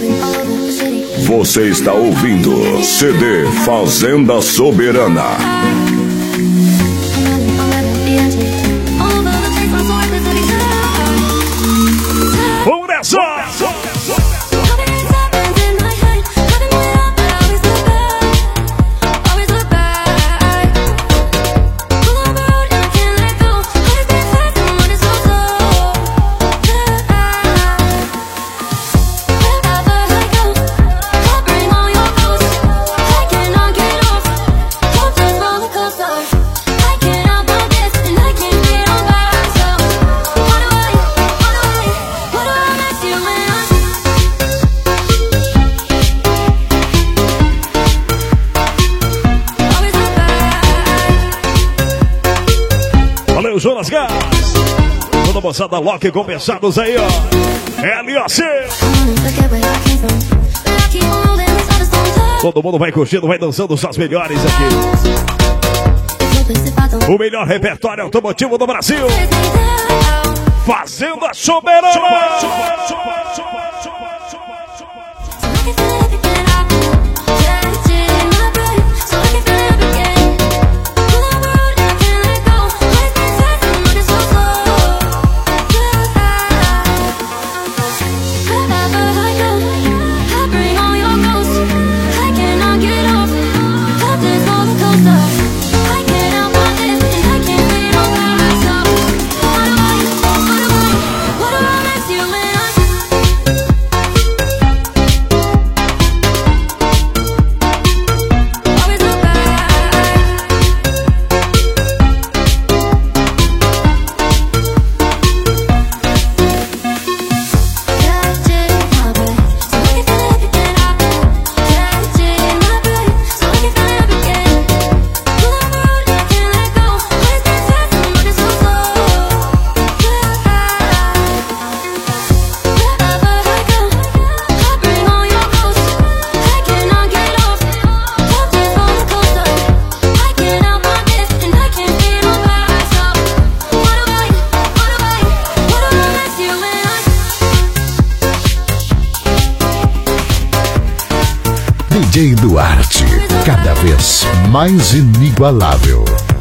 Você está ouvindo CD Fazenda Soberana. Vamos nessa! Valeu, Jonas Gás. Toda a moçada Loki compensados aí, ó. LOC. Todo mundo vai curtindo, vai dançando suas melhores aqui. O melhor repertório automotivo do Brasil. Fazenda Soberana. DJ Duarte, cada vez mais inigualável.